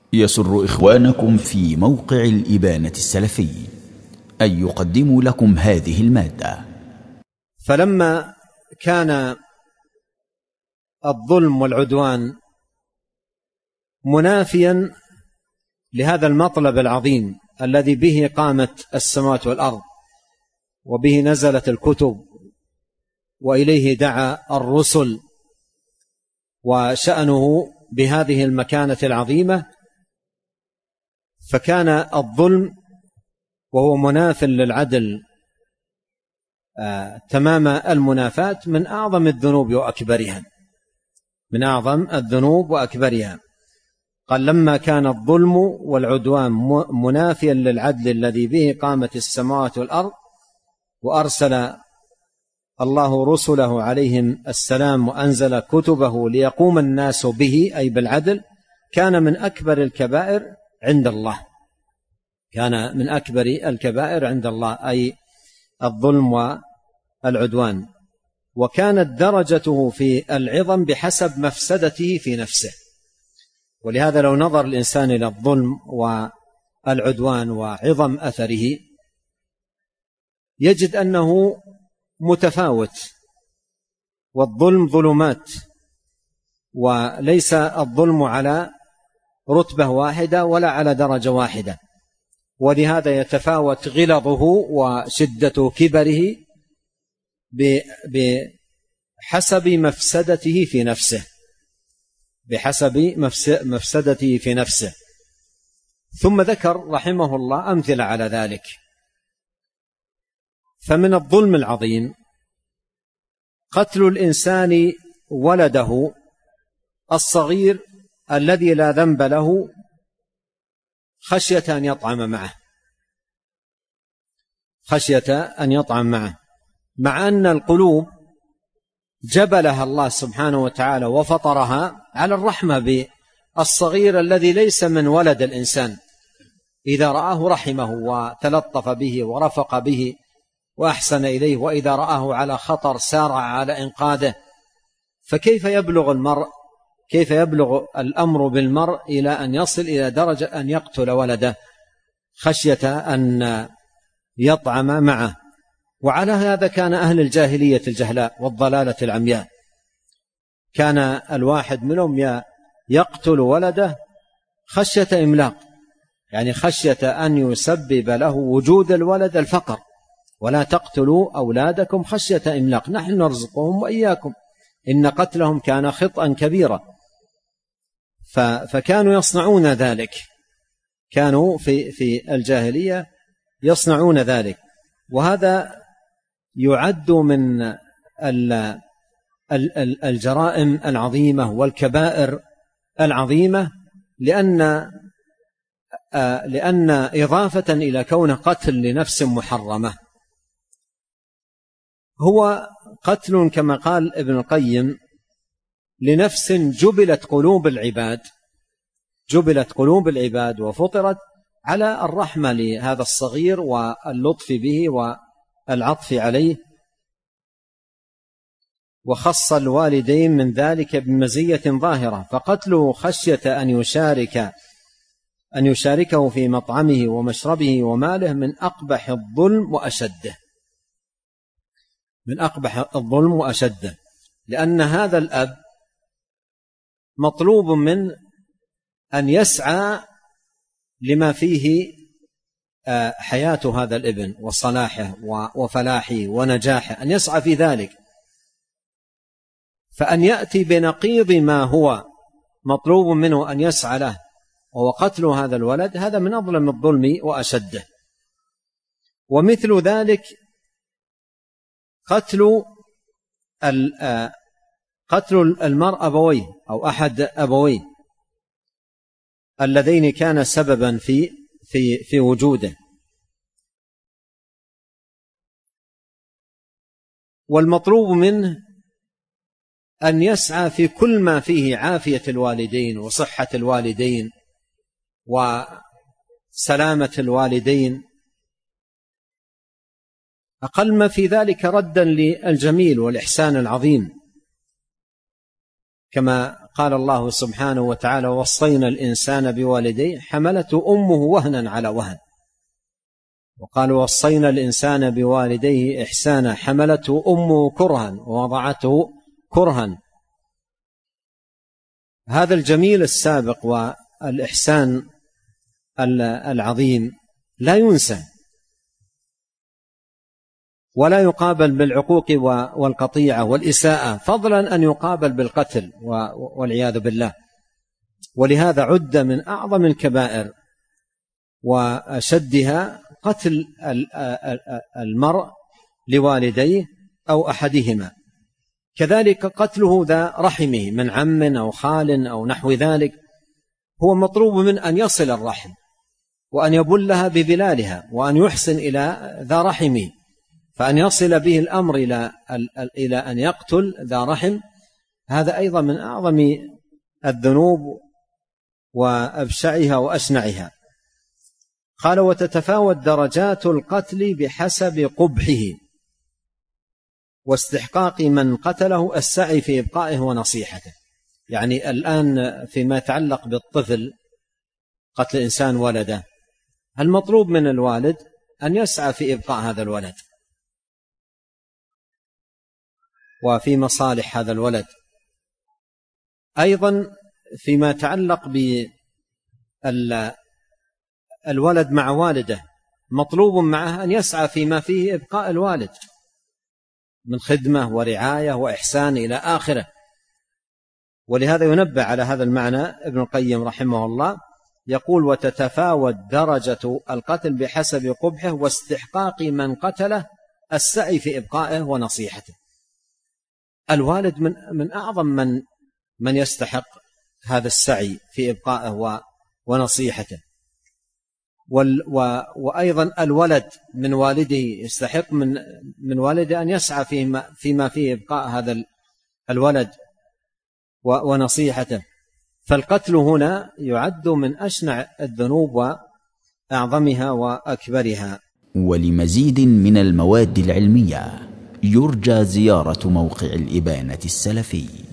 يسر إخوانكم في موقع الإبانة السلفي أن يقدموا لكم هذه المادة. فلما كان الظلم والعدوان منافيا لهذا المطلب العظيم الذي به قامت السماوات والأرض وبه نزلت الكتب وإليه دعا الرسل وشأنه بهذه المكانة العظيمة، فكان الظلم وهو مناف للعدل تمام المنافاة من أعظم الذنوب وأكبرها. قال لما كان الظلم والعدوان منافيا للعدل الذي به قامت السماوات والأرض وأرسل الله رسله عليهم السلام وأنزل كتبه ليقوم الناس به أي بالعدل، كان من أكبر الكبائر عند الله، أي الظلم والعدوان. وكانت درجته في العظم بحسب مفسدته في نفسه. ولهذا لو نظر الإنسان إلى الظلم والعدوان وعظم أثره يجد أنه متفاوت، والظلم ظلمات، وليس الظلم على رتبة واحدة ولا على درجة واحدة، ولهذا يتفاوت غلظه وشدة كبره بحسب مفسدته في نفسه. ثم ذكر رحمه الله أمثلة على ذلك. فمن الظلم العظيم قتل الإنسان ولده الصغير الذي لا ذنب له خشية أن يطعم معه، مع أن القلوب جبلها الله سبحانه وتعالى وفطرها على الرحمة بالصغير الذي ليس من ولد الإنسان، إذا رآه رحمه وتلطف به ورفق به وأحسن إليه، وإذا رآه على خطر سارع على إنقاذه. فكيف يبلغ الأمر بالمرء إلى أن يصل إلى درجة أن يقتل ولده خشية أن يطعم معه؟ وعلى هذا كان أهل الجاهلية الجهلاء والضلالة العمياء، كان الواحد منهم يقتل ولده خشية إملاق، يعني خشية أن يسبب له وجود الولد الفقر. ولا تقتلوا أولادكم خشية إملاق نحن نرزقهم وإياكم إن قتلهم كان خطأ كبيرا. فكانوا يصنعون ذلك، كانوا في الجاهلية يصنعون ذلك. وهذا يعد من الجرائم العظيمة والكبائر العظيمة، لأن إضافة إلى كون قتل لنفس محرمة هو قتل كما قال ابن القيم لنفس جبلت قلوب العباد وفطرت على الرحمة لهذا الصغير واللطف به والعطف عليه، وخص الوالدين من ذلك بمزية ظاهرة. فقتله خشية أن يشاركه في مطعمه ومشربه وماله من أقبح الظلم وأشده، لأن هذا الأب مطلوب من أن يسعى لما فيه حياة هذا الابن وصلاحه وفلاحه ونجاحه، أن يسعى في ذلك. فأن يأتي بنقيض ما هو مطلوب منه أن يسعى له وهو قتل هذا الولد، هذا من أظلم الظلم وأشده. ومثل ذلك قتل المرء أبويه أو أحد أبويه اللذين كان سببا في وجوده. والمطلوب منه أن يسعى في كل ما فيه عافية الوالدين وصحة الوالدين وسلامة الوالدين، أقل ما في ذلك ردا للجميل والإحسان العظيم، كما قال الله سبحانه وتعالى: وصينا الإنسان بوالديه حملته أمه وهنا على وهن. وقال: وصينا الإنسان بوالديه إحسانا حملته أمه كرها ووضعته كرها. هذا الجميل السابق والإحسان العظيم لا ينسى ولا يقابل بالعقوق والقطيعة والإساءة، فضلا أن يقابل بالقتل والعياذ بالله. ولهذا عد من أعظم الكبائر وأشدها قتل المرء لوالديه أو أحدهما، كذلك قتله ذا رحمه من عم أو خال أو نحو ذلك. هو مطلوب من أن يصل الرحم وأن يبلها ببلالها وأن يحسن إلى ذا رحمه، فأن يصل به الأمر إلى أن يقتل ذا رحم هذا أيضا من أعظم الذنوب وأبشعها وأشنعها. قال: وتتفاوت درجات القتل بحسب قبحه واستحقاق من قتله السعي في إبقائه ونصيحته. يعني الآن فيما يتعلق بالطفل قتل الإنسان ولده، المطلوب من الوالد أن يسعى في إبقاء هذا الولد وفي مصالح هذا الولد. أيضا فيما يتعلق بالولد مع والده، مطلوب معه أن يسعى فيما فيه إبقاء الوالد من خدمة ورعاية وإحسان إلى آخره. ولهذا ينبه على هذا المعنى ابن القيم رحمه الله، يقول: وتتفاوت درجة القتل بحسب قبحه واستحقاق من قتله السعي في إبقائه ونصيحته. الوالد من أعظم من يستحق هذا السعي في إبقائه ونصيحته، وأيضا الولد من والده يستحق من والده أن يسعى فيما فيه إبقاء هذا الولد ونصيحته. فالقتل هنا يعد من أشنع الذنوب وأعظمها وأكبرها. ولمزيد من المواد العلمية يرجى زيارة موقع الإبانة السلفي.